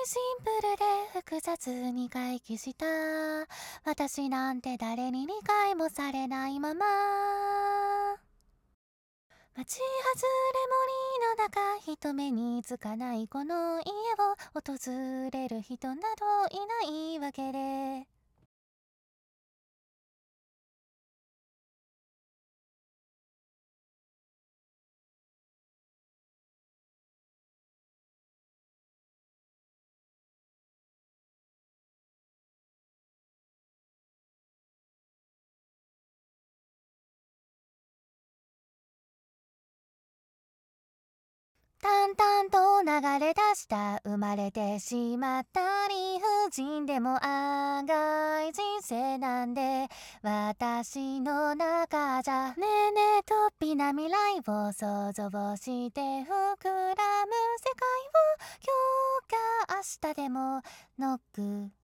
シンプルで複雑に回帰した私なんて誰に理解もされないまま街外れ森の中人目につかないこの家を訪れる人などいないわけで淡々と流れ出した生まれてしまった理不尽でも案外人生なんで私の中じゃねえねえとっぴな未来を想像して膨らむ世界を今日か明日でもノック